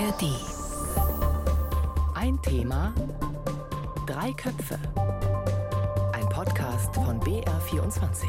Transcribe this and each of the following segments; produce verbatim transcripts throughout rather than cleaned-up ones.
A R D. Ein Thema, drei Köpfe. Ein Podcast von B R vierundzwanzig.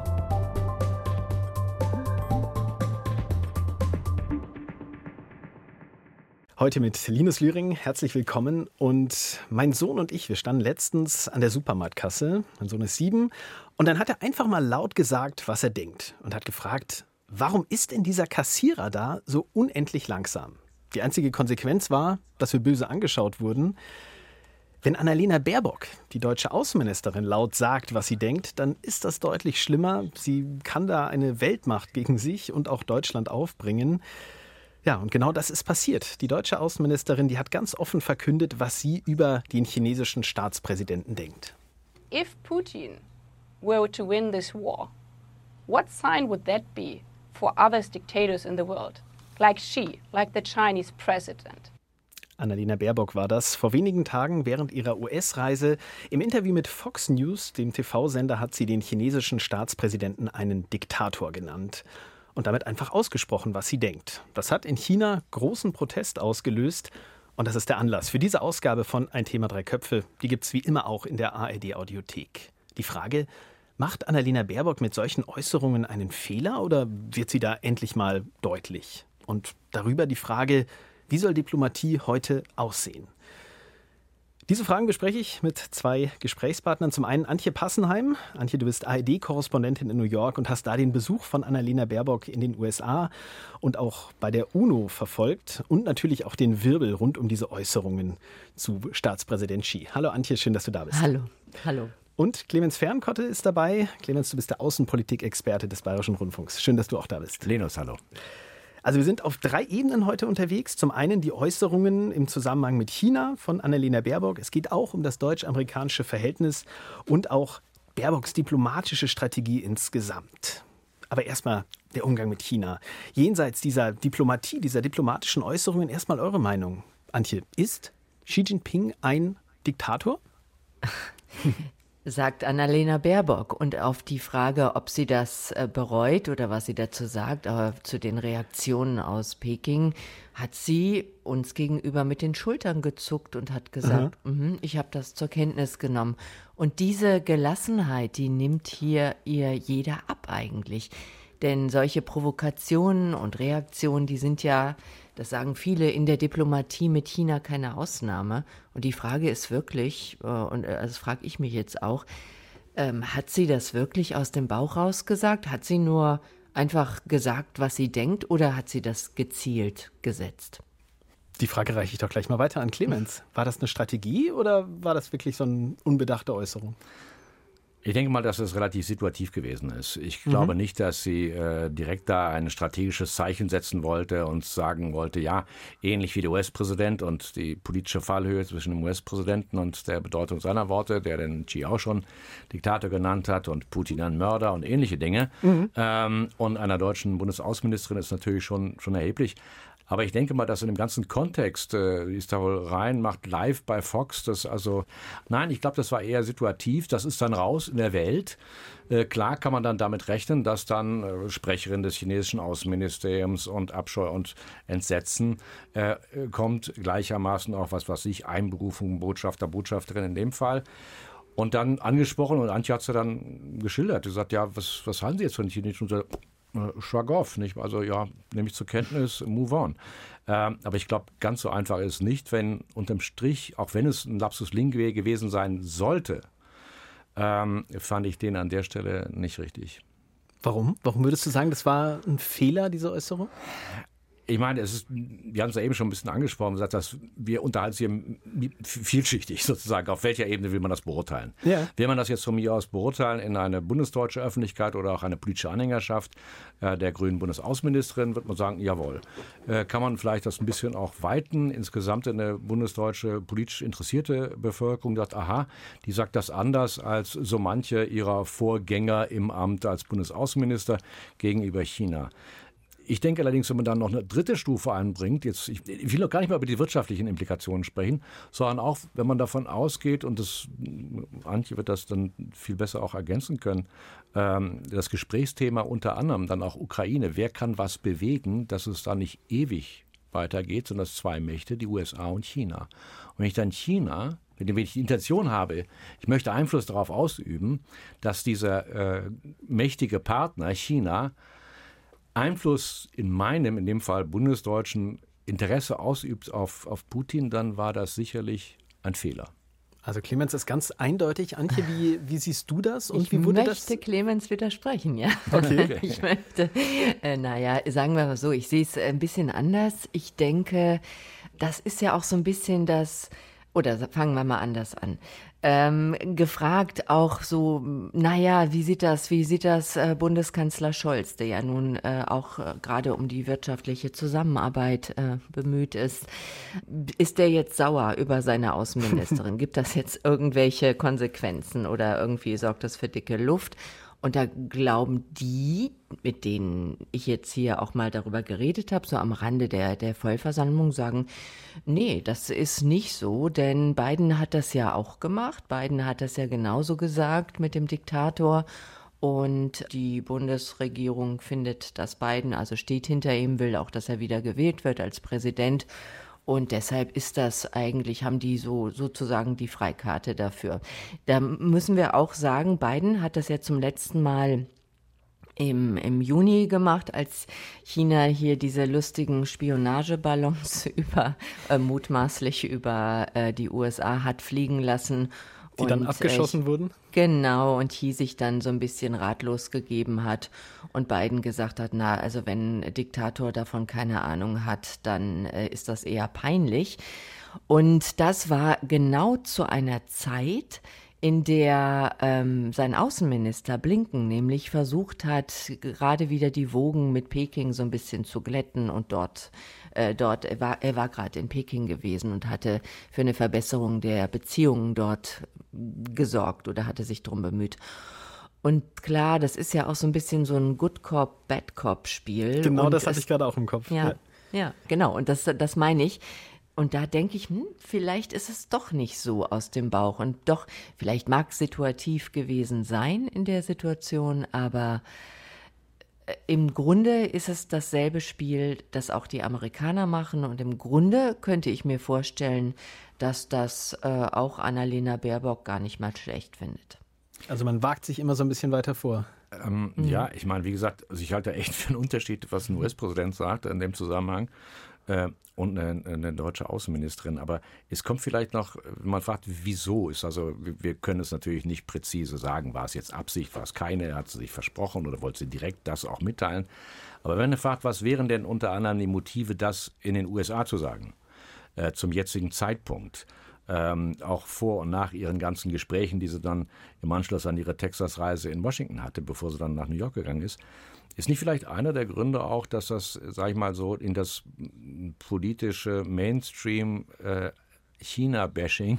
Heute mit Linus Lühring, herzlich willkommen. Und mein Sohn und ich, wir standen letztens an der Supermarktkasse. Mein Sohn ist sieben. Und dann hat er einfach mal laut gesagt, was er denkt. Und hat gefragt, warum ist denn dieser Kassierer da so unendlich langsam? Die einzige Konsequenz war, dass wir böse angeschaut wurden. Wenn Annalena Baerbock, die deutsche Außenministerin, laut sagt, was sie denkt, dann ist das deutlich schlimmer. Sie kann da eine Weltmacht gegen sich und auch Deutschland aufbringen. Ja, und genau das ist passiert. Die deutsche Außenministerin, die hat ganz offen verkündet, was sie über den chinesischen Staatspräsidenten denkt. If Putin were to win this war, what sign would that be for other dictators in the world? Like Xi, like the Chinese president. Annalena Baerbock war das. Vor wenigen Tagen während ihrer U S-Reise im Interview mit Fox News, dem T V-Sender, hat sie den chinesischen Staatspräsidenten einen Diktator genannt. Und damit einfach ausgesprochen, was sie denkt. Das hat in China großen Protest ausgelöst. Und das ist der Anlass für diese Ausgabe von Ein Thema, drei Köpfe. Die gibt es wie immer auch in der A R D-Audiothek. Die Frage, macht Annalena Baerbock mit solchen Äußerungen einen Fehler oder wird sie da endlich mal deutlich? Und darüber die Frage, wie soll Diplomatie heute aussehen? Diese Fragen bespreche ich mit zwei Gesprächspartnern. Zum einen Antje Passenheim. Antje, du bist A R D-Korrespondentin in New York und hast da den Besuch von Annalena Baerbock in den U S A und auch bei der UNO verfolgt und natürlich auch den Wirbel rund um diese Äußerungen zu Staatspräsident Xi. Hallo Antje, schön, dass du da bist. Hallo, hallo. Und Clemens Fernkotte ist dabei. Clemens, du bist der Außenpolitik-Experte des Bayerischen Rundfunks. Schön, dass du auch da bist. Linus, hallo. Also wir sind auf drei Ebenen heute unterwegs. Zum einen die Äußerungen im Zusammenhang mit China von Annalena Baerbock. Es geht auch um das deutsch-amerikanische Verhältnis und auch Baerbocks diplomatische Strategie insgesamt. Aber erstmal der Umgang mit China. Jenseits dieser Diplomatie, dieser diplomatischen Äußerungen, erstmal eure Meinung. Antje, ist Xi Jinping ein Diktator? Sagt Annalena Baerbock. Und auf die Frage, ob sie das bereut oder was sie dazu sagt, aber zu den Reaktionen aus Peking, hat sie uns gegenüber mit den Schultern gezuckt und hat gesagt, mhm, ich habe das zur Kenntnis genommen. Und diese Gelassenheit, die nimmt hier ihr jeder ab eigentlich. Denn solche Provokationen und Reaktionen, die sind ja, das sagen viele, in der Diplomatie mit China keine Ausnahme. Und die Frage ist wirklich, und das frage ich mich jetzt auch, ähm, hat sie das wirklich aus dem Bauch raus gesagt? Hat sie nur einfach gesagt, was sie denkt, oder hat sie das gezielt gesetzt? Die Frage reiche ich doch gleich mal weiter an Clemens. War das eine Strategie oder war das wirklich so eine unbedachte Äußerung? Ich denke mal, dass es relativ situativ gewesen ist. Ich glaube mhm. nicht, dass sie äh, direkt da ein strategisches Zeichen setzen wollte und sagen wollte, ja, ähnlich wie der U S-Präsident und die politische Fallhöhe zwischen dem U S-Präsidenten und der Bedeutung seiner Worte, der den Xi auch schon Diktator genannt hat und Putin ein Mörder und ähnliche Dinge. Mhm. Ähm, und einer deutschen Bundesaußenministerin ist natürlich schon, schon erheblich. Aber ich denke mal, dass in dem ganzen Kontext, äh, die ist da wohl rein, macht live bei Fox, das also, nein, ich glaube, das war eher situativ, das ist dann raus in der Welt. Äh, klar kann man dann damit rechnen, dass dann äh, Sprecherin des chinesischen Außenministeriums und Abscheu und Entsetzen äh, kommt, gleichermaßen auch, was weiß ich, Einberufung, Botschafter, Botschafterin in dem Fall. Und dann angesprochen und Antje hat es ja dann geschildert, sie sagt, ja, was, was halten Sie jetzt von den chinesischen? Und so, shrug off, nicht? Also ja, nehme ich zur Kenntnis, move on. Ähm, aber ich glaube, ganz so einfach ist es nicht, wenn unterm Strich, auch wenn es ein Lapsus Linguae gewesen sein sollte, ähm, fand ich den an der Stelle nicht richtig. Warum? Warum würdest du sagen, das war ein Fehler, diese Äußerung? Ich meine, es ist, wir haben es ja eben schon ein bisschen angesprochen, gesagt, dass wir unterhalten hier vielschichtig sozusagen. Auf welcher Ebene will man das beurteilen? Ja. Will man das jetzt von mir aus beurteilen in eine bundesdeutsche Öffentlichkeit oder auch eine politische Anhängerschaft äh, der grünen Bundesaußenministerin, wird man sagen, jawohl. Äh, kann man vielleicht das ein bisschen auch weiten, insgesamt in eine bundesdeutsche politisch interessierte Bevölkerung, sagt, aha, die sagt das anders als so manche ihrer Vorgänger im Amt als Bundesaußenminister gegenüber China. Ich denke allerdings, wenn man dann noch eine dritte Stufe einbringt, jetzt, ich will noch gar nicht mal über die wirtschaftlichen Implikationen sprechen, sondern auch, wenn man davon ausgeht, und das, Antje wird das dann viel besser auch ergänzen können, ähm, das Gesprächsthema unter anderem dann auch Ukraine, wer kann was bewegen, dass es da nicht ewig weitergeht, sondern dass zwei Mächte, die U S A und China. Und wenn ich dann China, mit dem ich die Intention habe, ich möchte Einfluss darauf ausüben, dass dieser äh, mächtige Partner China Einfluss in meinem, in dem Fall bundesdeutschen Interesse ausübt auf, auf Putin, dann war das sicherlich ein Fehler. Also Clemens ist ganz eindeutig. Antje, wie, wie siehst du das? Und ich wie wurde möchte das? Clemens widersprechen, ja. Okay. Ich möchte, äh, naja, sagen wir mal so, ich sehe es ein bisschen anders. Ich denke, das ist ja auch so ein bisschen das, oder fangen wir mal anders an. Ähm, gefragt auch so, naja, wie sieht das, wie sieht das äh, Bundeskanzler Scholz, der ja nun äh, auch äh, gerade um die wirtschaftliche Zusammenarbeit äh, bemüht ist. Ist der jetzt sauer über seine Außenministerin? Gibt das jetzt irgendwelche Konsequenzen oder irgendwie sorgt das für dicke Luft? Und da glauben die, mit denen ich jetzt hier auch mal darüber geredet habe, so am Rande der, der Vollversammlung, sagen, nee, das ist nicht so, denn Biden hat das ja auch gemacht. Biden hat das ja genauso gesagt mit dem Diktator. Und die Bundesregierung findet, dass Biden, also steht hinter ihm, will auch, dass er wieder gewählt wird als Präsident. Und deshalb ist das eigentlich, haben die so sozusagen die Freikarte dafür. Da müssen wir auch sagen, Biden hat das ja zum letzten Mal im, im Juni gemacht, als China hier diese lustigen Spionageballons über, äh, mutmaßlich über äh, die U S A hat fliegen lassen. Die und, dann abgeschossen äh, wurden? Genau, und Xi sich dann so ein bisschen ratlos gegeben hat und Biden gesagt hat, na, also wenn ein Diktator davon keine Ahnung hat, dann äh, ist das eher peinlich. Und das war genau zu einer Zeit, in der ähm, sein Außenminister Blinken nämlich versucht hat, gerade wieder die Wogen mit Peking so ein bisschen zu glätten und dort äh, dort, er war, er war gerade in Peking gewesen und hatte für eine Verbesserung der Beziehungen dort gesorgt oder hatte sich drum bemüht. Und klar, das ist ja auch so ein bisschen so ein Good Cop, Bad Cop Spiel. Genau, und das hatte es, ich gerade auch im Kopf. Ja, ja, ja, genau. Und das, das meine ich. Und da denke ich, hm, vielleicht ist es doch nicht so aus dem Bauch. Und doch, vielleicht mag es situativ gewesen sein in der Situation, aber im Grunde ist es dasselbe Spiel, das auch die Amerikaner machen. Und im Grunde könnte ich mir vorstellen, dass das äh, auch Annalena Baerbock gar nicht mal schlecht findet. Also man wagt sich immer so ein bisschen weiter vor. Ähm, mhm. Ja, ich meine, wie gesagt, also ich halte echt für einen Unterschied, was ein U S-Präsident sagt in dem Zusammenhang äh, und eine, eine deutsche Außenministerin. Aber es kommt vielleicht noch, wenn man fragt, wieso ist, also wir können es natürlich nicht präzise sagen, war es jetzt Absicht, war es keine, hat sie sich versprochen oder wollte sie direkt das auch mitteilen. Aber wenn man fragt, was wären denn unter anderem die Motive, das in den U S A zu sagen, äh, zum jetzigen Zeitpunkt, Ähm, auch vor und nach ihren ganzen Gesprächen, die sie dann im Anschluss an ihre Texas-Reise in Washington hatte, bevor sie dann nach New York gegangen ist, ist nicht vielleicht einer der Gründe auch, dass das, sage ich mal so, in das politische Mainstream äh, China-Bashing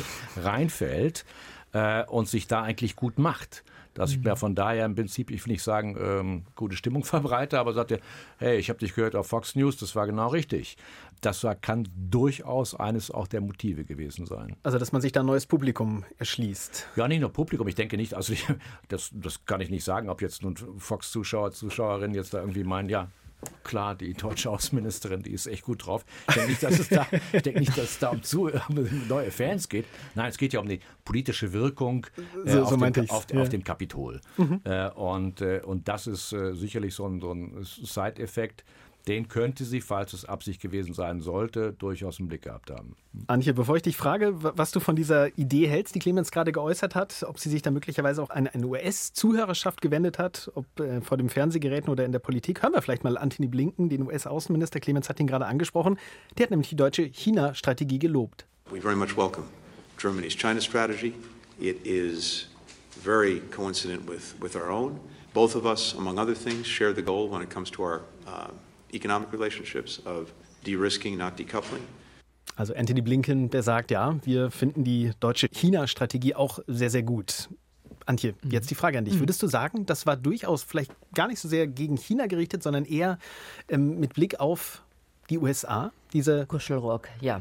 reinfällt äh, und sich da eigentlich gut macht. Dass ich mir von daher im Prinzip, ich will nicht sagen, ähm, gute Stimmung verbreite, aber sagte, hey, ich habe dich gehört auf Fox News, das war genau richtig. Das war, kann durchaus eines auch der Motive gewesen sein. Also, dass man sich da ein neues Publikum erschließt. Ja, nicht nur Publikum, ich denke nicht, also ich, das, das kann ich nicht sagen, ob jetzt nun Fox-Zuschauer, Zuschauerinnen jetzt da irgendwie meinen, ja, klar, die deutsche Außenministerin, die ist echt gut drauf. Ich denke nicht, dass es da, ich denke nicht, dass es da um, zu, um neue Fans geht. Nein, es geht ja um die politische Wirkung äh, so, auf, so dem, auf, ja. auf dem Kapitol. Mhm. Äh, und, äh, und das ist äh, sicherlich so ein, so ein Side-Effekt, den könnte sie, falls es Absicht gewesen sein sollte, durchaus im Blick gehabt haben. Antje, bevor ich dich frage, was du von dieser Idee hältst, die Clemens gerade geäußert hat, ob sie sich da möglicherweise auch an eine U S-Zuhörerschaft gewendet hat, ob äh, vor den Fernsehgeräten oder in der Politik, hören wir vielleicht mal Antony Blinken, den U S-Außenminister. Clemens hat ihn gerade angesprochen. Der hat nämlich die deutsche China-Strategie gelobt. We very much welcome Germany's China strategy. It is very coincident with, with our own. Both of us, among other things, share the goal when it comes to our uh, economic relationships of de-risking, not decoupling. Also Antony Blinken, der sagt, ja, wir finden die deutsche China-Strategie auch sehr, sehr gut. Antje, jetzt die Frage an dich. Würdest du sagen, das war durchaus vielleicht gar nicht so sehr gegen China gerichtet, sondern eher ähm, mit Blick auf die U S A, diese Kuschelrock, ja.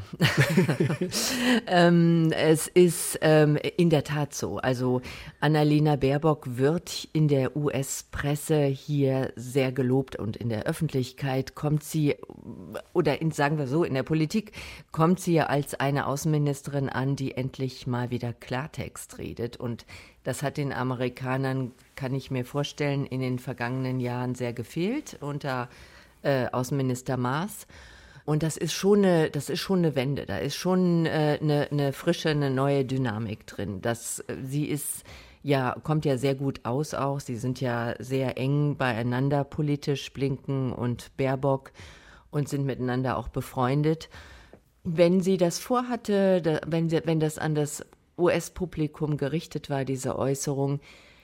ähm, es ist ähm, in der Tat so. Also Annalena Baerbock wird in der U S-Presse hier sehr gelobt und in der Öffentlichkeit kommt sie, oder in, sagen wir so, in der Politik kommt sie ja als eine Außenministerin an, die endlich mal wieder Klartext redet. Und das hat den Amerikanern, kann ich mir vorstellen, in den vergangenen Jahren sehr gefehlt unter äh, Außenminister Maas. Und das ist schon eine, das ist schon eine Wende. Da ist schon äh, eine, eine frische, eine neue Dynamik drin. Das, sie ist ja, kommt ja sehr gut aus auch. Sie sind ja sehr eng beieinander politisch, Blinken und Baerbock, und sind miteinander auch befreundet. Wenn sie das vorhatte, da, wenn, sie, wenn das an das U S-Publikum gerichtet war, diese Äußerung,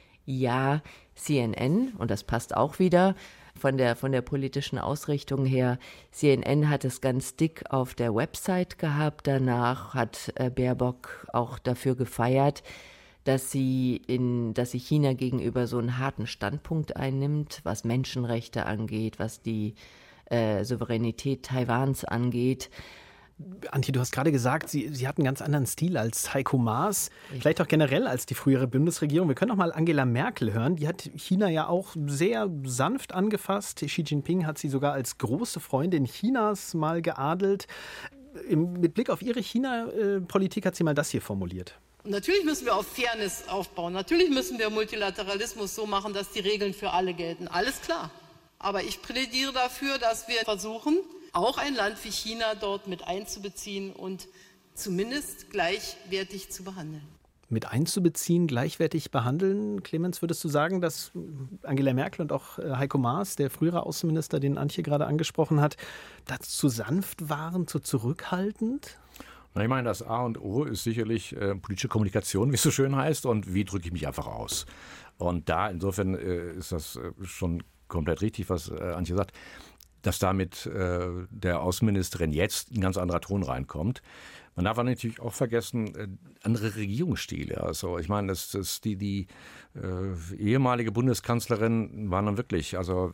ja, C N N, und das passt auch wieder, Von der, von der politischen Ausrichtung her. C N N hat es ganz dick auf der Website gehabt. Danach hat äh, Baerbock auch dafür gefeiert, dass sie, in, dass sie China gegenüber so einen harten Standpunkt einnimmt, was Menschenrechte angeht, was die äh, Souveränität Taiwans angeht. Antje, du hast gerade gesagt, sie, sie hat einen ganz anderen Stil als Heiko Maas, vielleicht auch generell als die frühere Bundesregierung. Wir können auch mal Angela Merkel hören. Die hat China ja auch sehr sanft angefasst. Xi Jinping hat sie sogar als große Freundin Chinas mal geadelt. Im, mit Blick auf ihre China-Politik hat sie mal das hier formuliert. Natürlich müssen wir auf Fairness aufbauen. Natürlich müssen wir Multilateralismus so machen, dass die Regeln für alle gelten. Alles klar. Aber ich plädiere dafür, dass wir versuchen, auch ein Land wie China dort mit einzubeziehen und zumindest gleichwertig zu behandeln. Mit einzubeziehen, gleichwertig behandeln. Clemens, würdest du sagen, dass Angela Merkel und auch Heiko Maas, der frühere Außenminister, den Antje gerade angesprochen hat, da zu sanft waren, zu zurückhaltend? Na, ich meine, das A und O ist sicherlich äh, politische Kommunikation, wie es so schön heißt, und wie drücke ich mich einfach aus. Und da insofern äh, ist das äh, schon komplett richtig, was äh, Antje sagt, dass da mit äh, der Außenministerin jetzt ein ganz anderer Ton reinkommt. Man darf aber natürlich auch vergessen, äh, andere Regierungsstile. Also ich meine, das, das die, die äh, ehemalige Bundeskanzlerin war nun wirklich also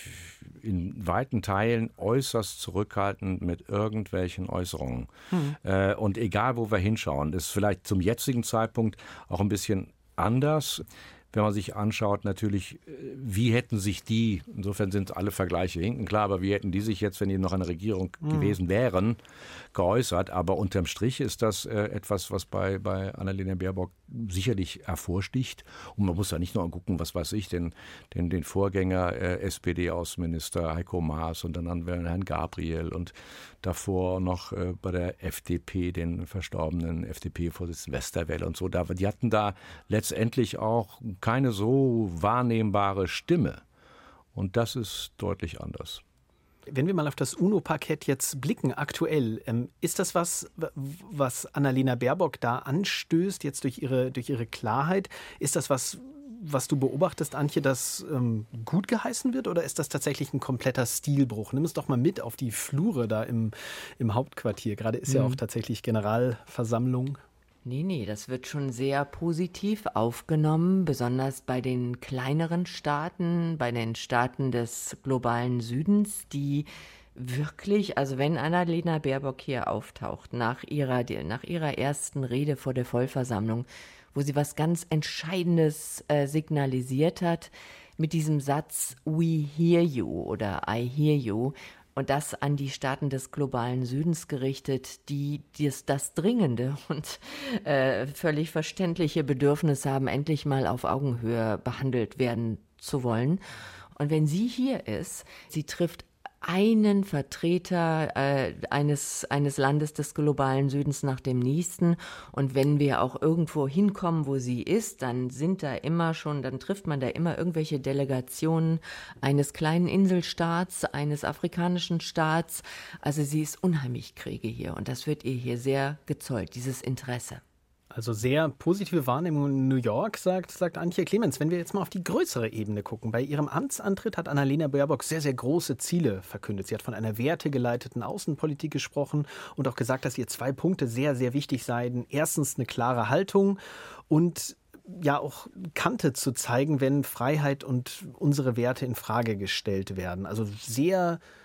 in weiten Teilen äußerst zurückhaltend mit irgendwelchen Äußerungen. Mhm. Äh, und egal, wo wir hinschauen, ist vielleicht zum jetzigen Zeitpunkt auch ein bisschen anders. Wenn man sich anschaut, natürlich, wie hätten sich die, insofern sind alle Vergleiche hinken klar, aber wie hätten die sich jetzt, wenn die noch eine Regierung mhm. gewesen wären, geäußert. Aber unterm Strich ist das äh, etwas, was bei, bei Annalena Baerbock sicherlich hervorsticht. Und man muss da nicht nur gucken, was weiß ich, den, den, den Vorgänger äh, S P D-Außenminister Heiko Maas und dann haben wir Herrn Gabriel und davor noch äh, bei der F D P den verstorbenen F D P-Vorsitzenden Westerwelle und so. Da, die hatten da letztendlich auch keine so wahrnehmbare Stimme. Und das ist deutlich anders. Wenn wir mal auf das UNO-Parkett jetzt blicken, aktuell, ähm, ist das was, was Annalena Baerbock da anstößt, jetzt durch ihre, durch ihre Klarheit? Ist das was, was du beobachtest, Antje, das ähm, gut geheißen wird, oder ist das tatsächlich ein kompletter Stilbruch? Nimm es doch mal mit auf die Flure da im, im Hauptquartier. Gerade ist mhm. ja auch tatsächlich Generalversammlung. Nee, nee, das wird schon sehr positiv aufgenommen, besonders bei den kleineren Staaten, bei den Staaten des globalen Südens, die wirklich, also wenn Annalena Baerbock hier auftaucht, nach ihrer, nach ihrer ersten Rede vor der Vollversammlung, wo sie was ganz Entscheidendes äh, signalisiert hat, mit diesem Satz "We hear you" oder "I hear you", und das an die Staaten des globalen Südens gerichtet, die dies, das dringende und äh, völlig verständliche Bedürfnis haben, endlich mal auf Augenhöhe behandelt werden zu wollen. Und wenn sie hier ist, sie trifft einen Vertreter äh, eines, eines Landes des globalen Südens nach dem nächsten. Und wenn wir auch irgendwo hinkommen, wo sie ist, dann sind da immer schon, dann trifft man da immer irgendwelche Delegationen eines kleinen Inselstaats, eines afrikanischen Staats. Also sie ist unheimlich Kriege hier und das wird ihr hier sehr gezollt, dieses Interesse. Also sehr positive Wahrnehmung in New York, sagt, sagt Antje. Clemens. Wenn wir jetzt mal auf die größere Ebene gucken. Bei ihrem Amtsantritt hat Annalena Baerbock sehr, sehr große Ziele verkündet. Sie hat von einer wertegeleiteten Außenpolitik gesprochen und auch gesagt, dass ihr zwei Punkte sehr, sehr wichtig seien. Erstens eine klare Haltung und ja auch Kante zu zeigen, wenn Freiheit und unsere Werte in Frage gestellt werden. Also sehr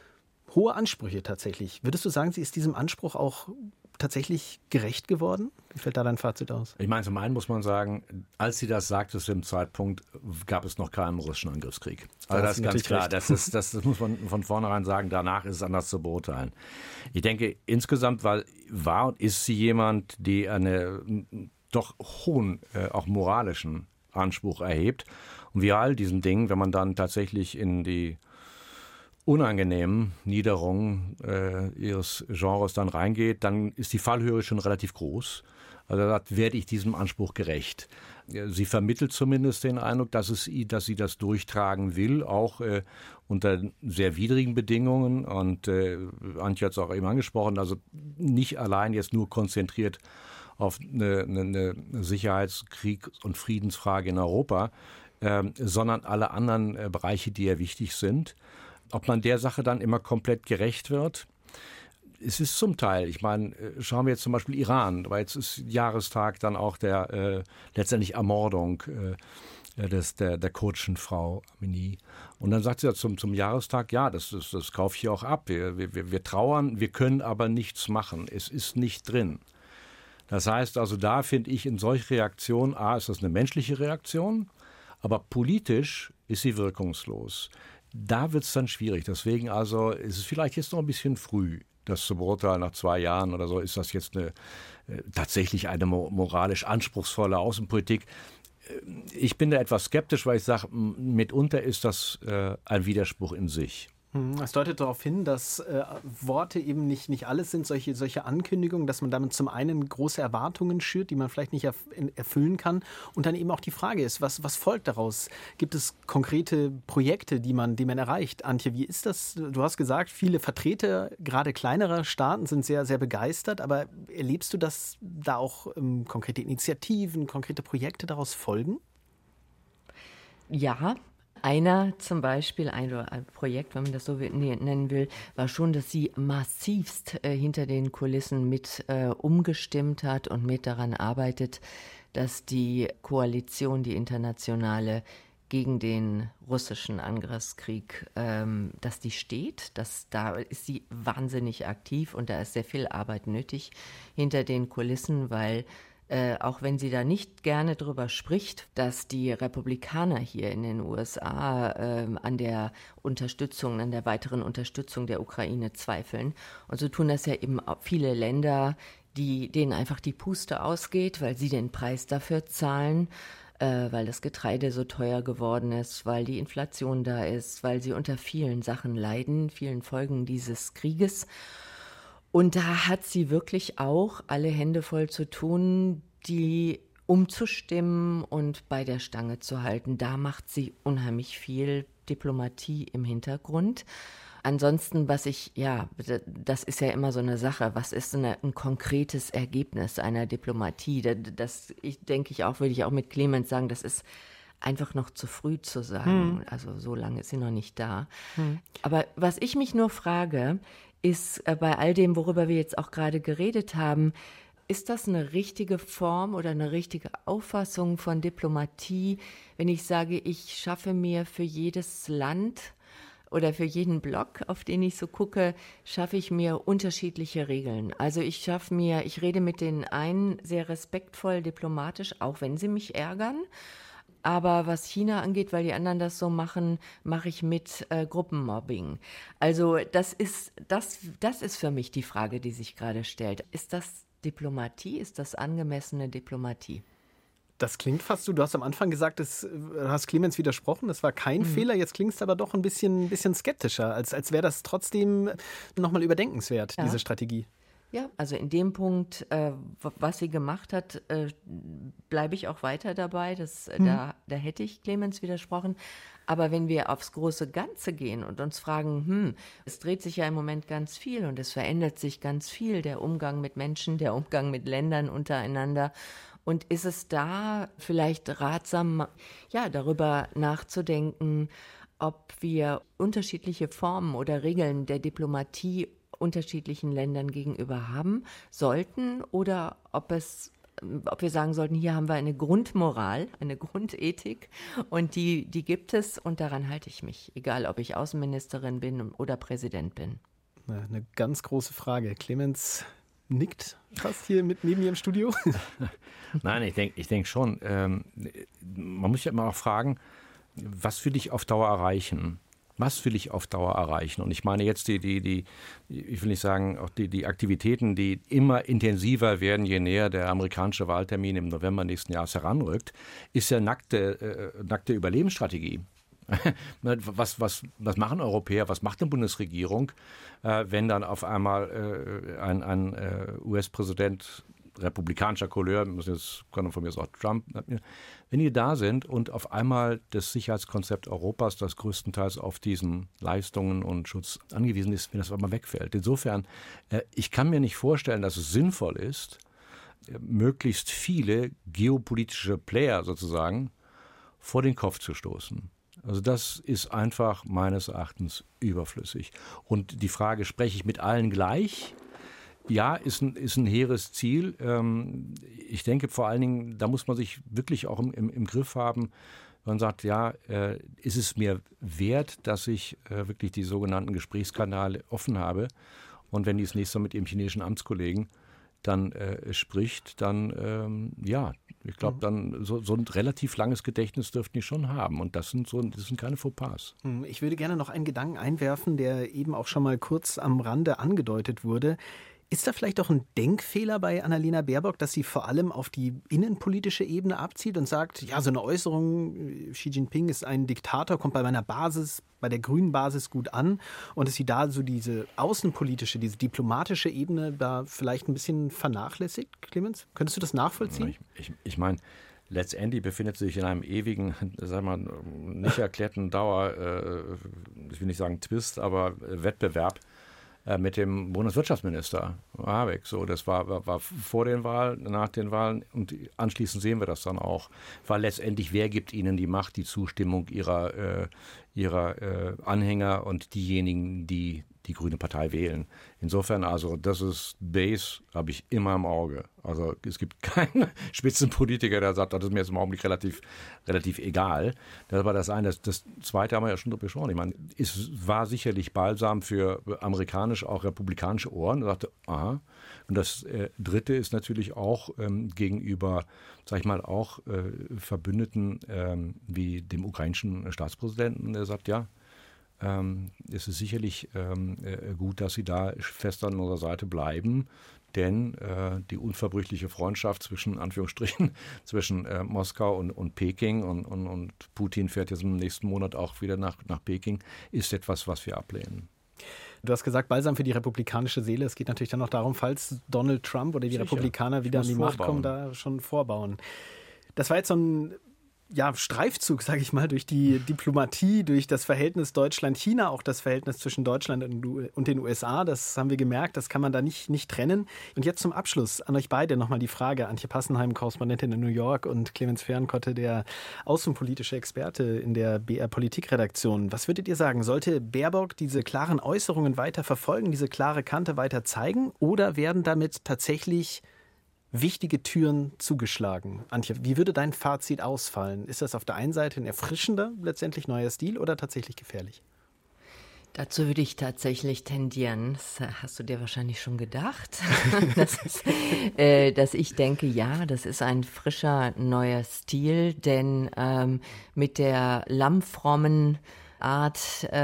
Hohe Ansprüche tatsächlich. Würdest du sagen, sie ist diesem Anspruch auch tatsächlich gerecht geworden? Wie fällt da dein Fazit aus? Ich meine, zum einen muss man sagen, als sie das sagte, zu dem Zeitpunkt gab es noch keinen russischen Angriffskrieg. Also das ist ganz klar. Das, ist, das, das muss man von vornherein sagen. Danach ist es anders zu beurteilen. Ich denke, insgesamt war, war und ist sie jemand, die einen doch hohen, äh, auch moralischen Anspruch erhebt. Und wie all diesen Dingen, wenn man dann tatsächlich in die unangenehmen Niederungen äh, ihres Genres dann reingeht, dann ist die Fallhöhe schon relativ groß. Also da werde ich diesem Anspruch gerecht. Sie vermittelt zumindest den Eindruck, dass, es, dass sie das durchtragen will, auch äh, unter sehr widrigen Bedingungen. Und äh, Antje hat es auch eben angesprochen, also nicht allein jetzt nur konzentriert auf eine, eine Sicherheitskrieg- und Friedensfrage in Europa, äh, sondern alle anderen äh, Bereiche, die ja wichtig sind. Ob man der Sache dann immer komplett gerecht wird, es ist zum Teil. Ich meine, schauen wir jetzt zum Beispiel Iran, weil jetzt ist Jahrestag dann auch der äh, letztendlich Ermordung äh, des, der, der kurdischen Frau Amini. Und dann sagt sie ja zum, zum Jahrestag, ja, das, das, das kaufe ich auch ab. Wir, wir, wir trauern, wir können aber nichts machen. Es ist nicht drin. Das heißt also, da finde ich in solch Reaktionen, A, ist das eine menschliche Reaktion, aber politisch ist sie wirkungslos. Da wird es dann schwierig. Deswegen also ist es vielleicht jetzt noch ein bisschen früh, das zu beurteilen. Nach zwei Jahren oder so ist das jetzt eine, äh, tatsächlich eine mo- moralisch anspruchsvolle Außenpolitik. Äh, ich bin da etwas skeptisch, weil ich sage, mitunter ist das äh, ein Widerspruch in sich. Es deutet darauf hin, dass äh, Worte eben nicht, nicht alles sind, solche, solche Ankündigungen, dass man damit zum einen große Erwartungen schürt, die man vielleicht nicht erf- erfüllen kann. Und dann eben auch die Frage ist, was, was folgt daraus? Gibt es konkrete Projekte, die man, die man erreicht? Antje, wie ist das? Du hast gesagt, viele Vertreter, gerade kleinerer Staaten, sind sehr, sehr begeistert. Aber erlebst du, dass da auch ähm, konkrete Initiativen, konkrete Projekte daraus folgen? Ja. Einer zum Beispiel, ein, ein Projekt, wenn man das so nennen will, war schon, dass sie massivst äh, hinter den Kulissen mit äh, umgestimmt hat und mit daran arbeitet, dass die Koalition, die internationale, gegen den russischen Angriffskrieg, ähm, dass die steht. Dass, da ist sie wahnsinnig aktiv und da ist sehr viel Arbeit nötig hinter den Kulissen, weil Äh, auch wenn sie da nicht gerne drüber spricht, dass die Republikaner hier in den U S A äh, an der Unterstützung, an der weiteren Unterstützung der Ukraine zweifeln. Und so tun das ja eben auch viele Länder, die, denen einfach die Puste ausgeht, weil sie den Preis dafür zahlen, äh, weil das Getreide so teuer geworden ist, weil die Inflation da ist, weil sie unter vielen Sachen leiden, vielen Folgen dieses Krieges. Und da hat sie wirklich auch alle Hände voll zu tun, die umzustimmen und bei der Stange zu halten. Da macht sie unheimlich viel Diplomatie im Hintergrund. Ansonsten, was ich, ja, das ist ja immer so eine Sache, was ist eine, ein konkretes Ergebnis einer Diplomatie? Das, das ich, denke ich auch, würde ich auch mit Clemens sagen, das ist einfach noch zu früh zu sagen. Hm. Also so lange ist sie noch nicht da. Hm. Aber was ich mich nur frage, ist äh, bei all dem, worüber wir jetzt auch gerade geredet haben, ist das eine richtige Form oder eine richtige Auffassung von Diplomatie, wenn ich sage, ich schaffe mir für jedes Land oder für jeden Block, auf den ich so gucke, schaffe ich mir unterschiedliche Regeln. Also ich schaffe mir, ich rede mit den einen sehr respektvoll, diplomatisch, auch wenn sie mich ärgern. Aber was China angeht, weil die anderen das so machen, mache ich mit äh, Gruppenmobbing. Also das ist, das, das ist für mich die Frage, die sich gerade stellt. Ist das Diplomatie? Ist das angemessene Diplomatie? Das klingt fast so, du hast am Anfang gesagt, das, du hast Clemens widersprochen, das war kein mhm. Fehler. Jetzt klingt es aber doch ein bisschen, bisschen skeptischer, als, als wäre das trotzdem nochmal überdenkenswert, ja. Diese Strategie. Ja, also in dem Punkt, äh, was sie gemacht hat, äh, bleibe ich auch weiter dabei. Das, äh, hm. da, da hätte ich Clemens widersprochen. Aber wenn wir aufs große Ganze gehen und uns fragen, hm, es dreht sich ja im Moment ganz viel und es verändert sich ganz viel, der Umgang mit Menschen, der Umgang mit Ländern untereinander. Und ist es da vielleicht ratsam, ja, darüber nachzudenken, ob wir unterschiedliche Formen oder Regeln der Diplomatie unterschiedlichen Ländern gegenüber haben sollten oder ob es, ob wir sagen sollten, hier haben wir eine Grundmoral, eine Grundethik und die, die gibt es und daran halte ich mich, egal ob ich Außenministerin bin oder Präsident bin. Eine, eine ganz große Frage. Clemens nickt fast hier mit neben mir im Studio. Nein, ich denke ich denk schon. Ähm, man muss ja immer auch fragen, was will ich auf Dauer erreichen? Was will ich auf Dauer erreichen? Und ich meine jetzt die, die, die, ich will nicht sagen, auch die, die Aktivitäten, die immer intensiver werden, je näher der amerikanische Wahltermin im November nächsten Jahres heranrückt, ist ja nackte, äh, nackte Überlebensstrategie. Was, was, was machen Europäer, was macht eine Bundesregierung, äh, wenn dann auf einmal äh, ein, ein äh, U S-Präsident republikanischer Couleur, jetzt kann von mir aus auch Trump, wenn die da sind und auf einmal das Sicherheitskonzept Europas, das größtenteils auf diesen Leistungen und Schutz angewiesen ist, wenn das auf einmal wegfällt. Insofern, äh, ich kann mir nicht vorstellen, dass es sinnvoll ist, äh, möglichst viele geopolitische Player sozusagen vor den Kopf zu stoßen. Also das ist einfach meines Erachtens überflüssig. Und die Frage, spreche ich mit allen gleich? Ja, ist ein, ist ein hehres Ziel. Ähm, ich denke vor allen Dingen, da muss man sich wirklich auch im, im, im Griff haben. Man sagt, ja, äh, ist es mir wert, dass ich äh, wirklich die sogenannten Gesprächskanäle offen habe? Und wenn die das nächste Mal mit ihrem chinesischen Amtskollegen dann äh, spricht, dann ähm, ja, ich glaube, dann so, so ein relativ langes Gedächtnis dürften die schon haben. Und das sind so, das sind keine Fauxpas. Ich würde gerne noch einen Gedanken einwerfen, der eben auch schon mal kurz am Rande angedeutet wurde. Ist da vielleicht auch ein Denkfehler bei Annalena Baerbock, dass sie vor allem auf die innenpolitische Ebene abzielt und sagt, ja, so eine Äußerung, Xi Jinping ist ein Diktator, kommt bei meiner Basis, bei der grünen Basis gut an, und dass sie da so diese außenpolitische, diese diplomatische Ebene da vielleicht ein bisschen vernachlässigt, Clemens? Könntest du das nachvollziehen? Ich, ich, ich meine, letztendlich befindet sie sich in einem ewigen, sagen wir mal, nicht erklärten Dauer, äh, ich will nicht sagen Twist, aber Wettbewerb mit dem Bundeswirtschaftsminister Habeck. So, das war, war, war vor den Wahlen, nach den Wahlen, und anschließend sehen wir das dann auch. Weil letztendlich, wer gibt ihnen die Macht, die Zustimmung ihrer, äh, ihrer äh, Anhänger und diejenigen, die die Grüne Partei wählen. Insofern also, das ist Base, habe ich immer im Auge. Also es gibt keinen Spitzenpolitiker, der sagt, das ist mir jetzt im Augenblick relativ, relativ egal. Das war das eine. Das, das Zweite haben wir ja schon drüber gesprochen. Ich meine, es war sicherlich balsam für amerikanische, auch republikanische Ohren. Er sagte, aha. Und das äh, Dritte ist natürlich auch ähm, gegenüber, sag ich mal, auch äh, Verbündeten ähm, wie dem ukrainischen Staatspräsidenten, der sagt, ja, Ähm, es ist sicherlich ähm, äh, gut, dass Sie da fest an unserer Seite bleiben, denn äh, die unverbrüchliche Freundschaft zwischen Anführungsstrichen zwischen äh, Moskau und, und Peking und, und, und Putin fährt jetzt im nächsten Monat auch wieder nach, nach Peking, ist etwas, was wir ablehnen. Du hast gesagt, balsam für die republikanische Seele. Es geht natürlich dann noch darum, falls Donald Trump oder die Sicher. Republikaner wieder an die Macht kommen, da schon vorbauen. Das war jetzt so ein Ja, Streifzug, sage ich mal, durch die Diplomatie, durch das Verhältnis Deutschland-China, auch das Verhältnis zwischen Deutschland und den U S A. Das haben wir gemerkt, das kann man da nicht, nicht trennen. Und jetzt zum Abschluss an euch beide nochmal die Frage. Antje Passenheim, Korrespondentin in New York, und Clemens Fehrenkotte, der außenpolitische Experte in der B R-Politikredaktion. Was würdet ihr sagen? Sollte Baerbock diese klaren Äußerungen weiter verfolgen, diese klare Kante weiter zeigen, oder werden damit tatsächlich wichtige Türen zugeschlagen? Antje, wie würde dein Fazit ausfallen? Ist das auf der einen Seite ein erfrischender, letztendlich neuer Stil, oder tatsächlich gefährlich? Dazu würde ich tatsächlich tendieren, das hast du dir wahrscheinlich schon gedacht, das ist, äh, dass ich denke, ja, das ist ein frischer, neuer Stil, denn ähm, mit der lammfrommen Art,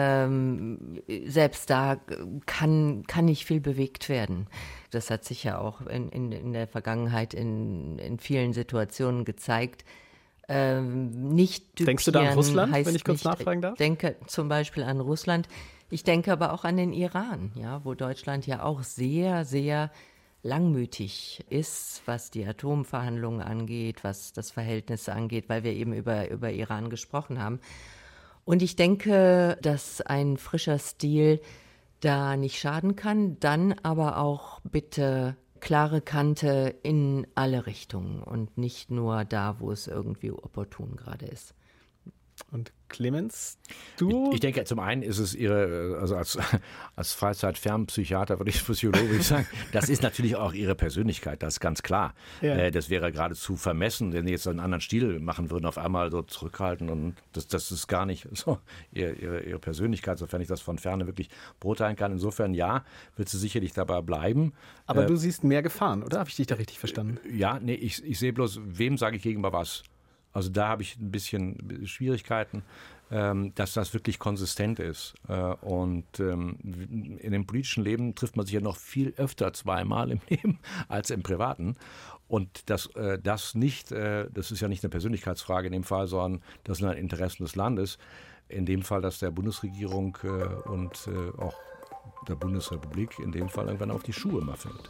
ähm, selbst da kann, kann nicht viel bewegt werden. Das hat sich ja auch in, in, in der Vergangenheit in, in vielen Situationen gezeigt. Ähm, nicht düpieren. Denkst du da an Russland, wenn ich kurz nicht, nachfragen darf? Ich denke zum Beispiel an Russland. Ich denke aber auch an den Iran, ja, wo Deutschland ja auch sehr, sehr langmütig ist, was die Atomverhandlungen angeht, was das Verhältnis angeht, weil wir eben über, über Iran gesprochen haben. Und ich denke, dass ein frischer Stil da nicht schaden kann, dann aber auch bitte klare Kante in alle Richtungen und nicht nur da, wo es irgendwie opportun gerade ist. Und Clemens, du? Ich, ich denke, zum einen ist es ihre, also als, als Freizeitfernpsychiater würde ich Psychologe sagen, das ist natürlich auch ihre Persönlichkeit, das ist ganz klar. Ja. Äh, das wäre geradezu vermessen, wenn sie jetzt einen anderen Stil machen würden, auf einmal so zurückhalten und das, das ist gar nicht so ihre, ihre, ihre Persönlichkeit, sofern ich das von Ferne wirklich beurteilen kann. Insofern ja, wird sie sicherlich dabei bleiben. Aber äh, du äh, siehst mehr Gefahren, oder? Habe ich dich da richtig verstanden? Ja, nee, ich, ich sehe bloß, wem sage ich gegenüber was? Also da habe ich ein bisschen Schwierigkeiten, ähm, dass das wirklich konsistent ist. Äh, und ähm, in dem politischen Leben trifft man sich ja noch viel öfter zweimal im Leben als im privaten. Und das, äh, das nicht, äh, das ist ja nicht eine Persönlichkeitsfrage in dem Fall, sondern das sind Interessen des Landes. In dem Fall, dass der Bundesregierung äh, und äh, auch der Bundesrepublik in dem Fall irgendwann auf die Schuhe mal fällt.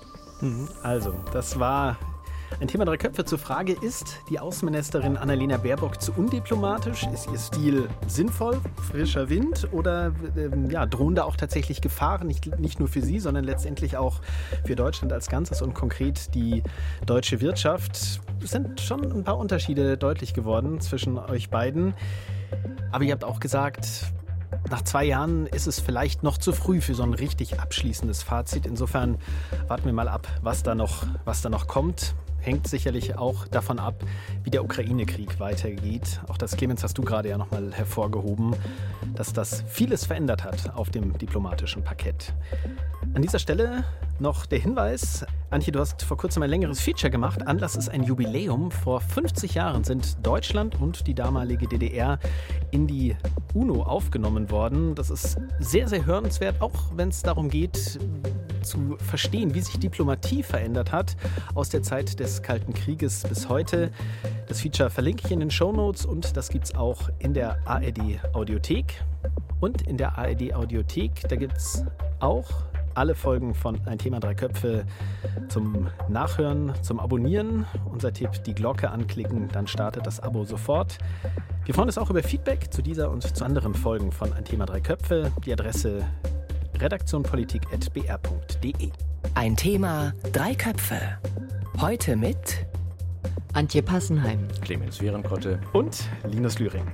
Also, das war ein Thema drei Köpfe zur Frage, ist die Außenministerin Annalena Baerbock zu undiplomatisch? Ist ihr Stil sinnvoll, frischer Wind oder ähm, ja, drohen da auch tatsächlich Gefahren, nicht, nicht nur für sie, sondern letztendlich auch für Deutschland als Ganzes und konkret die deutsche Wirtschaft? Es sind schon ein paar Unterschiede deutlich geworden zwischen euch beiden. Aber ihr habt auch gesagt, nach zwei Jahren ist es vielleicht noch zu früh für so ein richtig abschließendes Fazit. Insofern warten wir mal ab, was da noch, was da noch kommt. Hängt sicherlich auch davon ab, wie der Ukraine-Krieg weitergeht. Auch das, Clemens, hast du gerade ja nochmal hervorgehoben, dass das vieles verändert hat auf dem diplomatischen Parkett. An dieser Stelle noch der Hinweis. Antje, du hast vor kurzem ein längeres Feature gemacht. Anlass ist ein Jubiläum. Vor fünfzig Jahren sind Deutschland und die damalige D D R in die UNO aufgenommen worden. Das ist sehr, sehr hörenswert, auch wenn es darum geht, zu verstehen, wie sich Diplomatie verändert hat aus der Zeit des Kalten Krieges bis heute. Das Feature verlinke ich in den Shownotes und das gibt es auch in der A R D-Audiothek. Und in der A R D-Audiothek, da gibt es auch alle Folgen von Ein Thema drei Köpfe zum Nachhören, zum Abonnieren. Unser Tipp, die Glocke anklicken, dann startet das Abo sofort. Wir freuen uns auch über Feedback zu dieser und zu anderen Folgen von Ein Thema drei Köpfe. Die Adresse redaktionpolitik at b r punkt d e. Ein Thema, drei Köpfe. Heute mit Antje Passenheim, Clemens Wehrenkotte und Linus Lühring.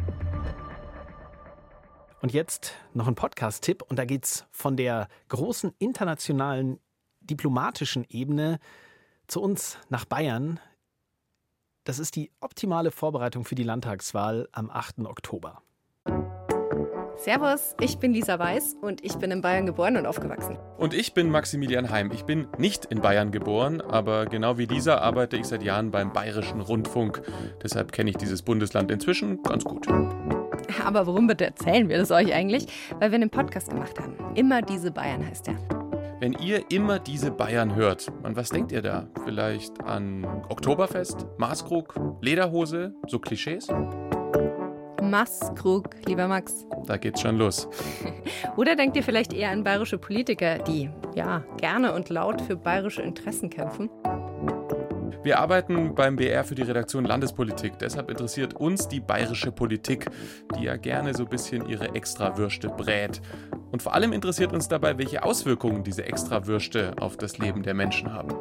Und jetzt noch ein Podcast-Tipp und da geht's von der großen internationalen diplomatischen Ebene zu uns nach Bayern. Das ist die optimale Vorbereitung für die Landtagswahl am achten Oktober. Servus, ich bin Lisa Weiß und ich bin in Bayern geboren und aufgewachsen. Und ich bin Maximilian Heim. Ich bin nicht in Bayern geboren, aber genau wie Lisa arbeite ich seit Jahren beim Bayerischen Rundfunk. Deshalb kenne ich dieses Bundesland inzwischen ganz gut. Aber warum bitte erzählen wir das euch eigentlich? Weil wir einen Podcast gemacht haben. Immer diese Bayern heißt der. Wenn ihr immer diese Bayern hört, an was denkt ihr da? Vielleicht an Oktoberfest, Maßkrug, Lederhose, so Klischees? Maßkrug, lieber Max. Da geht's schon los. Oder denkt ihr vielleicht eher an bayerische Politiker, die, ja, gerne und laut für bayerische Interessen kämpfen? Wir arbeiten beim B R für die Redaktion Landespolitik. Deshalb interessiert uns die bayerische Politik, die ja gerne so ein bisschen ihre Extrawürste brät. Und vor allem interessiert uns dabei, welche Auswirkungen diese Extrawürste auf das Leben der Menschen haben.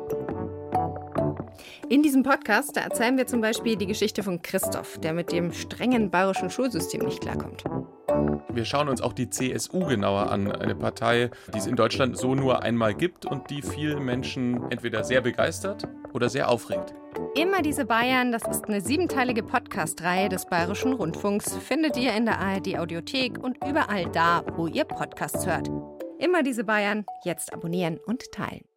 In diesem Podcast, da erzählen wir zum Beispiel die Geschichte von Christoph, der mit dem strengen bayerischen Schulsystem nicht klarkommt. Wir schauen uns auch die C S U genauer an, eine Partei, die es in Deutschland so nur einmal gibt und die viele Menschen entweder sehr begeistert oder sehr aufregt. Immer diese Bayern, das ist eine siebenteilige Podcast-Reihe des Bayerischen Rundfunks, findet ihr in der A R D-Audiothek und überall da, wo ihr Podcasts hört. Immer diese Bayern, jetzt abonnieren und teilen.